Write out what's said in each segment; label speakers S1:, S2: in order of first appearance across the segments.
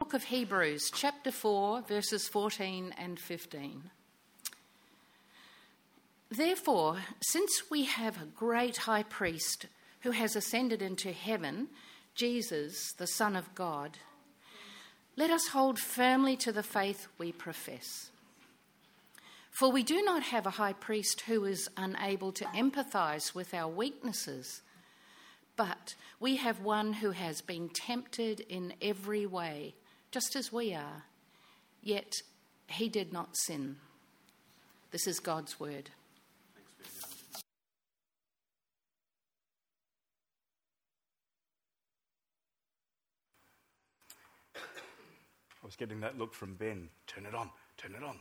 S1: book of Hebrews, chapter 4, verses 14 and 15. Therefore, since we have a great high priest who has ascended into heaven, Jesus, the Son of God, let us hold firmly to the faith we profess. For we do not have a high priest who is unable to empathise with our weaknesses, but we have one who has been tempted in every way, just as we are, yet he did not sin. This is God's word.
S2: I was getting that look from Ben. Turn it on, turn it on.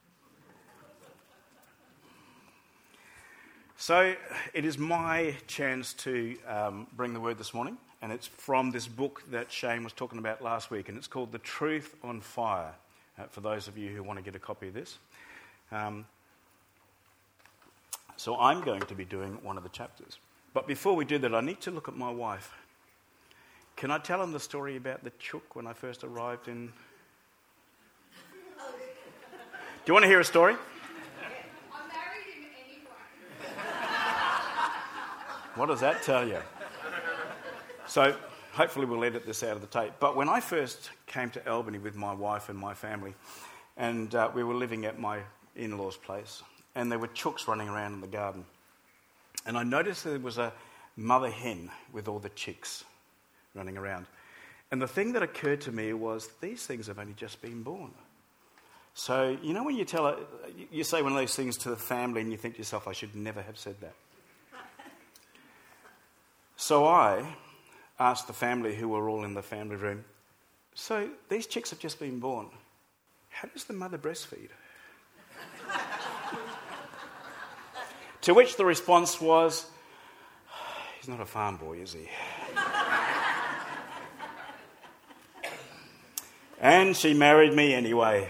S2: So it is my chance to bring the word this morning, and it's from this book that Shane was talking about last week, and it's called The Truth on Fire, for those of you who want to get a copy of this. So I'm going to be doing one of the chapters. But before we do that, I need to look at my wife. Can I tell them the story about the chook when I first arrived in... Do you want to hear a story?
S3: I married him anyway.
S2: What does that tell you? So hopefully we'll edit this out of the tape. But when I first came to Albany with my wife and my family, and we were living at my in-laws' place, and there were chooks running around in the garden. And I noticed there was a mother hen with all the chicks running around. And the thing that occurred to me was, these things have only just been born. So, you know when you say one of those things to the family and you think to yourself, I should never have said that. So I asked the family, who were all in the family room, so these chicks have just been born. How does the mother breastfeed? To which the response was, he's not a farm boy, is he? And she married me anyway.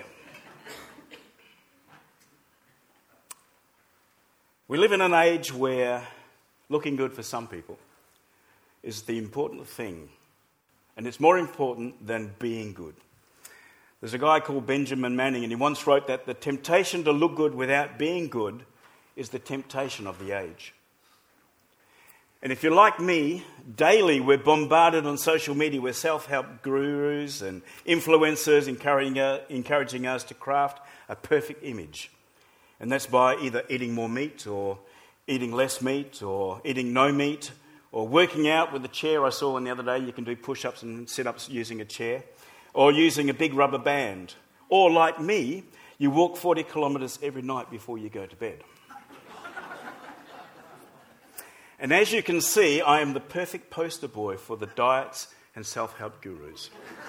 S2: We live in an age where looking good for some people is the important thing. And it's more important than being good. There's a guy called Benjamin Manning, and he once wrote that the temptation to look good without being good is the temptation of the age. And if you're like me, daily we're bombarded on social media with self-help gurus and influencers encouraging us to craft a perfect image. And that's by either eating more meat or eating less meat or eating no meat or working out with a chair. I saw one the other day, you can do push-ups and sit-ups using a chair, or using a big rubber band. Or like me, you walk 40 kilometres every night before you go to bed. And as you can see, I am the perfect poster boy for the diets and self-help gurus.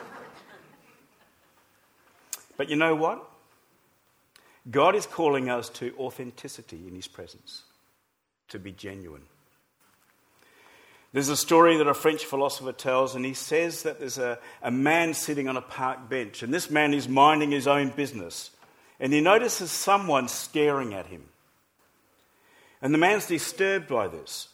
S2: But you know what? God is calling us to authenticity in his presence, to be genuine. There's a story that a French philosopher tells, and he says that there's a man sitting on a park bench, and this man is minding his own business, and he notices someone staring at him. And the man's disturbed by this.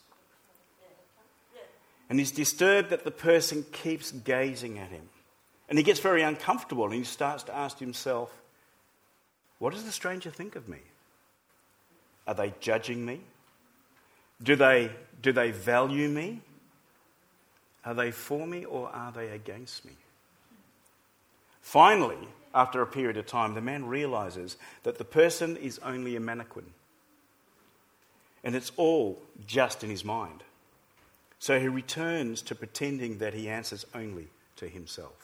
S2: And he's disturbed that the person keeps gazing at him. And he gets very uncomfortable, and he starts to ask himself, what does the stranger think of me? Are they judging me? Do they value me? Are they for me or are they against me? Finally, after a period of time, the man realizes that the person is only a mannequin. And it's all just in his mind. So he returns to pretending that he answers only to himself.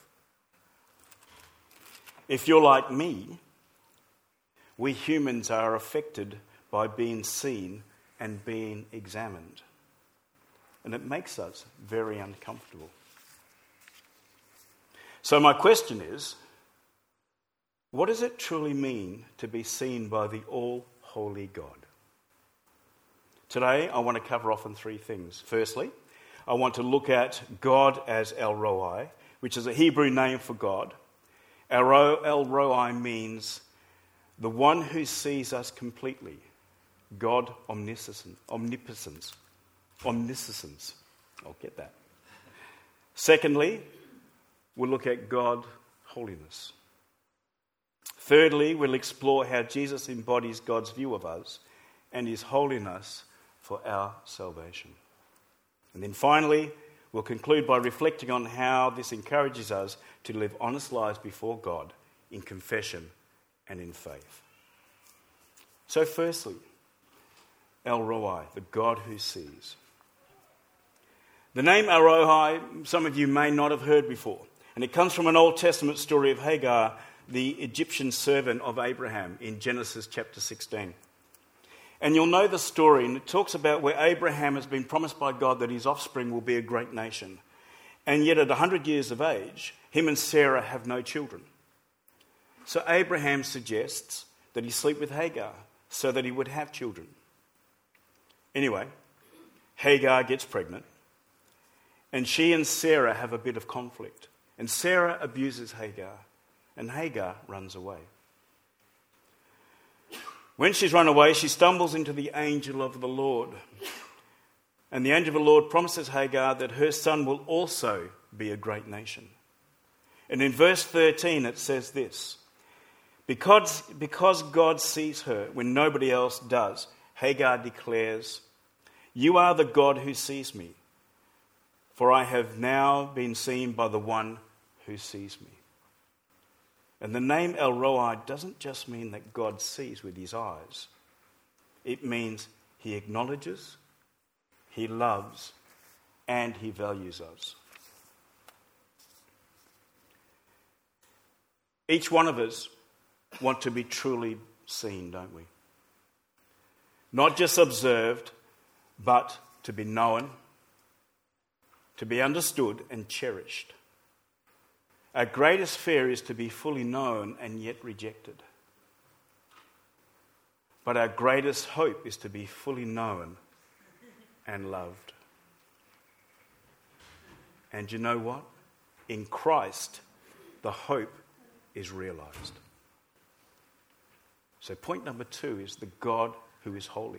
S2: If you're like me, we humans are affected by being seen and being examined. And it makes us very uncomfortable. So my question is, what does it truly mean to be seen by the all-holy God? Today, I want to cover off on three things. Firstly, I want to look at God as El Roi, which is a Hebrew name for God. El Roi means the one who sees us completely. God omniscience. I'll get that. Secondly, we'll look at God holiness. Thirdly, we'll explore how Jesus embodies God's view of us and his holiness for our salvation. And then finally, we'll conclude by reflecting on how this encourages us to live honest lives before God in confession and in faith. So firstly, El Roi, the God who sees. The name El Roi, some of you may not have heard before, and it comes from an Old Testament story of Hagar, the Egyptian servant of Abraham, in Genesis chapter 16. And you'll know the story, and it talks about where Abraham has been promised by God that his offspring will be a great nation. And yet at 100 years of age, him and Sarah have no children. So Abraham suggests that he sleep with Hagar so that he would have children. Anyway, Hagar gets pregnant, and she and Sarah have a bit of conflict. And Sarah abuses Hagar, and Hagar runs away. When she's run away, she stumbles into the angel of the Lord. And the angel of the Lord promises Hagar that her son will also be a great nation. And in verse 13 it says this: Because God sees her when nobody else does, Hagar declares, "You are the God who sees me, for I have now been seen by the one who sees me." And the name El Roi doesn't just mean that God sees with his eyes. It means he acknowledges, he loves, and he values us. Each one of us want to be truly seen, don't we? Not just observed, but to be known, to be understood and cherished. Our greatest fear is to be fully known and yet rejected. But our greatest hope is to be fully known and loved. And you know what? In Christ, the hope is realized. So point number 2 is the God who is holy.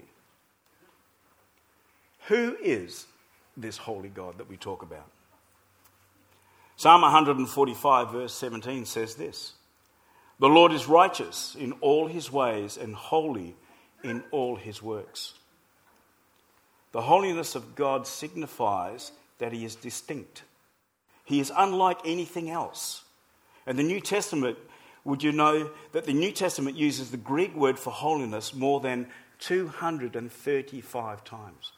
S2: Who is this holy God that we talk about? Psalm 145 verse 17 says this: The Lord is righteous in all his ways and holy in all his works. The holiness of God signifies that he is distinct. He is unlike anything else. And the New Testament, would you know that the New Testament uses the Greek word for holiness more than 235 times?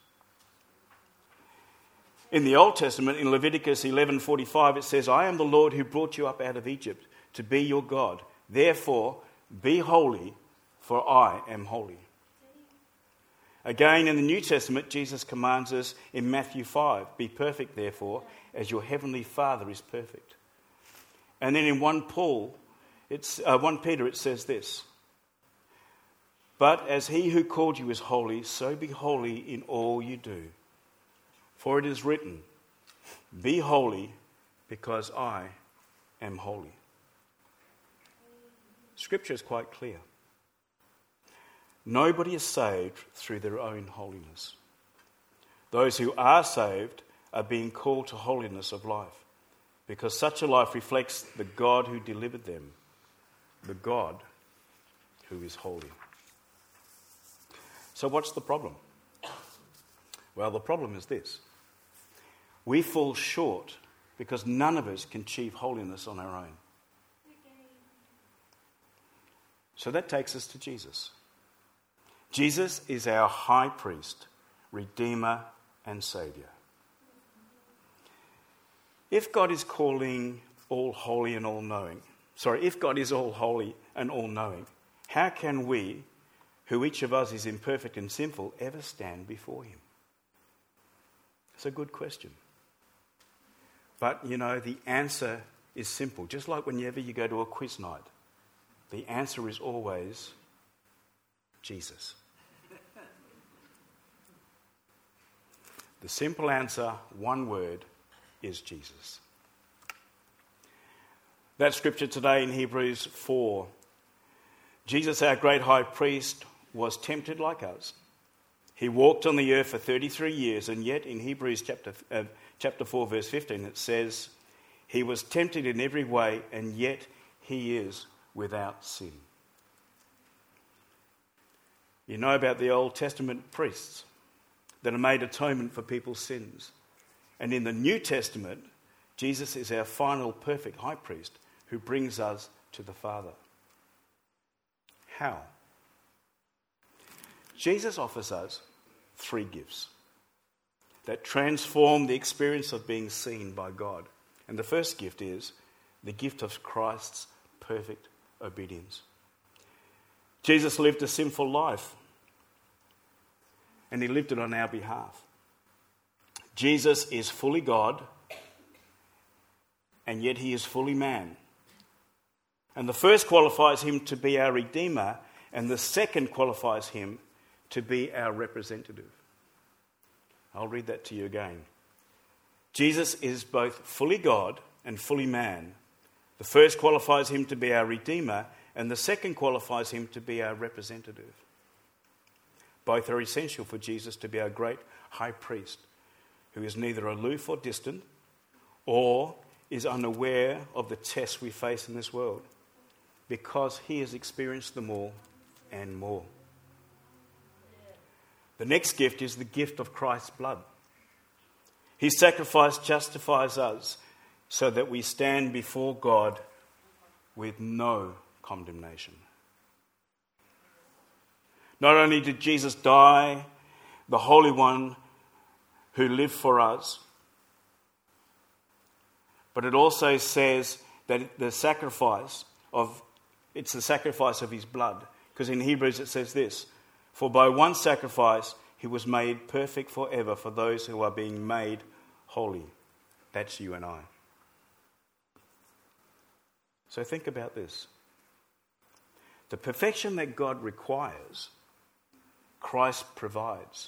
S2: In the Old Testament, in Leviticus 11:45, it says, "I am the Lord who brought you up out of Egypt to be your God. Therefore, be holy, for I am holy." Again, in the New Testament, Jesus commands us in Matthew 5, "Be perfect, therefore, as your heavenly Father is perfect." And then in 1 Peter, it says this: "But as he who called you is holy, so be holy in all you do. For it is written, 'Be holy, because I am holy.'" Scripture is quite clear. Nobody is saved through their own holiness. Those who are saved are being called to holiness of life, because such a life reflects the God who delivered them, the God who is holy. So what's the problem? Well, the problem is this: we fall short because none of us can achieve holiness on our own. So that takes us to Jesus. Jesus is our high priest, redeemer, and saviour. If God is calling all holy and all-knowing, if God is all holy and all-knowing, how can we, who each of us is imperfect and sinful, ever stand before him? It's a good question. But, the answer is simple. Just like whenever you go to a quiz night, the answer is always Jesus. The simple answer, one word, is Jesus. That scripture today in Hebrews 4. Jesus, our great high priest, was tempted like us. He walked on the earth for 33 years, and yet in Hebrews chapter 4, verse 15, it says, He was tempted in every way, and yet he is without sin. You know about the Old Testament priests that have made atonement for people's sins. And in the New Testament, Jesus is our final perfect high priest who brings us to the Father. How? Jesus offers us 3 gifts that transform the experience of being seen by God. And the first gift is the gift of Christ's perfect obedience. Jesus lived a sinful life, and he lived it on our behalf. Jesus is fully God, and yet he is fully man. And the first qualifies him to be our Redeemer, and the second qualifies him to be our representative. I'll read that to you again. Jesus is both fully God and fully man. The first qualifies him to be our Redeemer, and the second qualifies him to be our representative. Both are essential for Jesus to be our great high priest, who is neither aloof or distant, or is unaware of the tests we face in this world, because he has experienced them all and more. The next gift is the gift of Christ's blood. His sacrifice justifies us so that we stand before God with no condemnation. Not only did Jesus die, the Holy One who lived for us, but it also says that it's the sacrifice of his blood. Because in Hebrews it says this, for by one sacrifice he was made perfect forever for those who are being made holy. That's you and I. So think about this. The perfection that God requires, Christ provides,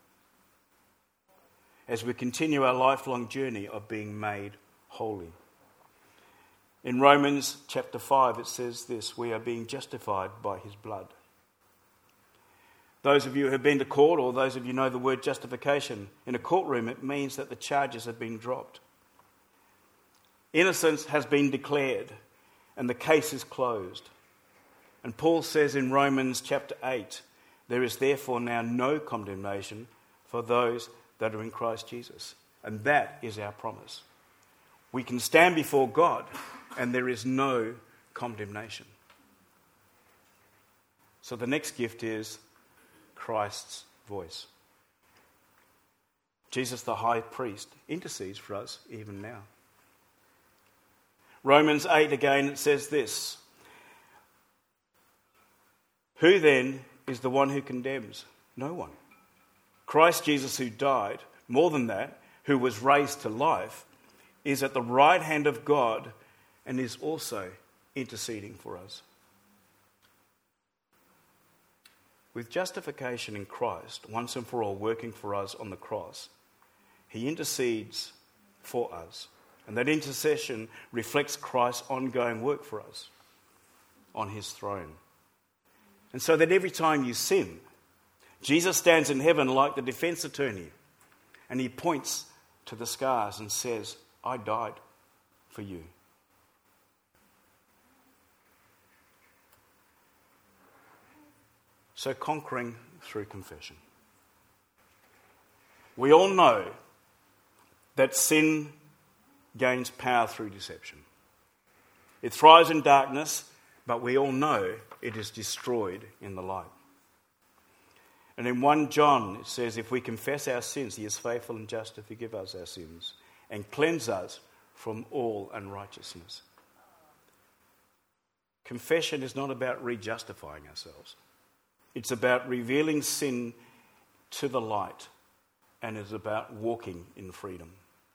S2: as we continue our lifelong journey of being made holy. In Romans chapter 5 it says this, we are being justified by his blood. Those of you who have been to court, or those of you know the word justification, in a courtroom it means that the charges have been dropped. Innocence has been declared and the case is closed. And Paul says in Romans chapter 8, there is therefore now no condemnation for those that are in Christ Jesus. And that is our promise. We can stand before God and there is no condemnation. So the next gift is Christ's voice. Jesus, the high priest, intercedes for us even now. Romans 8 again, it says this, who then is the one who condemns? No one. Christ Jesus, who died, more than that, who was raised to life, is at the right hand of God and is also interceding for us. With justification in Christ, once and for all working for us on the cross, he intercedes for us. And that intercession reflects Christ's ongoing work for us on his throne. And so that every time you sin, Jesus stands in heaven like the defense attorney and he points to the scars and says, I died for you. So conquering through confession. We all know that sin gains power through deception. It thrives in darkness, but we all know it is destroyed in the light. And in 1 John it says, if we confess our sins, he is faithful and just to forgive us our sins and cleanse us from all unrighteousness. Confession is not about re-justifying ourselves. It's about revealing sin to the light, and it's about walking in freedom.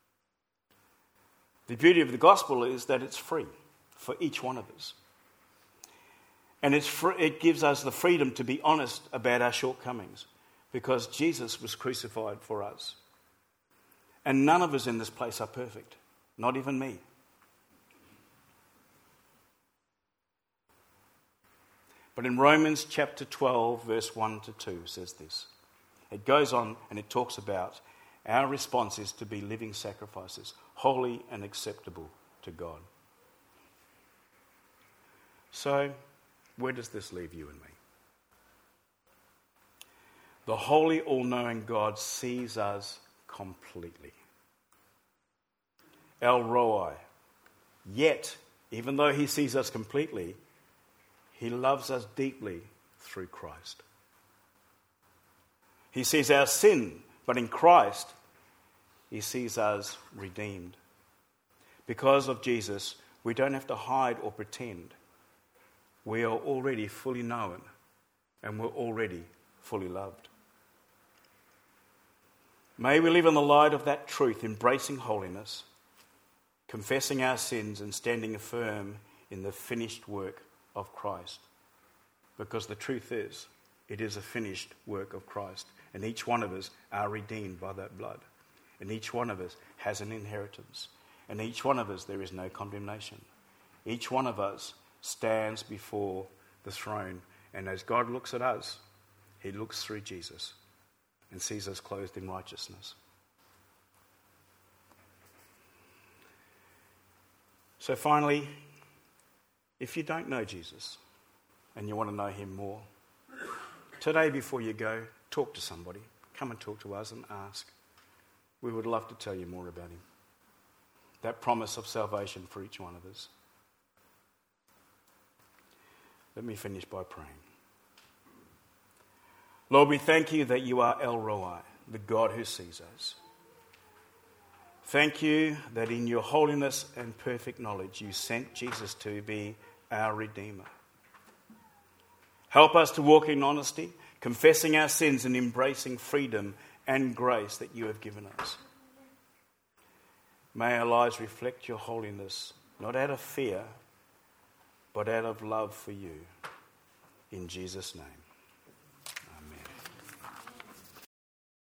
S2: The beauty of the gospel is that it's free for each one of us. And it gives us the freedom to be honest about our shortcomings, because Jesus was crucified for us. And none of us in this place are perfect, not even me. But in Romans chapter 12, verse 1 to 2 says this. It goes on and it talks about our response is to be living sacrifices, holy and acceptable to God. So, where does this leave you and me? The holy, all-knowing God sees us completely. El Roi. Yet, even though he sees us completely, he loves us deeply through Christ. He sees our sin, but in Christ, he sees us redeemed. Because of Jesus, we don't have to hide or pretend. We are already fully known, and we're already fully loved. May we live in the light of that truth, embracing holiness, confessing our sins, and standing firm in the finished work of Christ. Because the truth is, it is a finished work of Christ, and each one of us are redeemed by that blood. And each one of us has an inheritance. And each one of us, there is no condemnation. Each one of us stands before the throne. And as God looks at us, he looks through Jesus and sees us clothed in righteousness. So finally, if you don't know Jesus and you want to know him more, today before you go, talk to somebody. Come and talk to us and ask. We would love to tell you more about him. That promise of salvation for each one of us. Let me finish by praying. Lord, we thank you that you are El Roi, the God who sees us. Thank you that in your holiness and perfect knowledge you sent Jesus to be our Redeemer. Help us to walk in honesty, confessing our sins and embracing freedom and grace that you have given us. May our lives reflect your holiness, not out of fear, but out of love for you. In Jesus' name.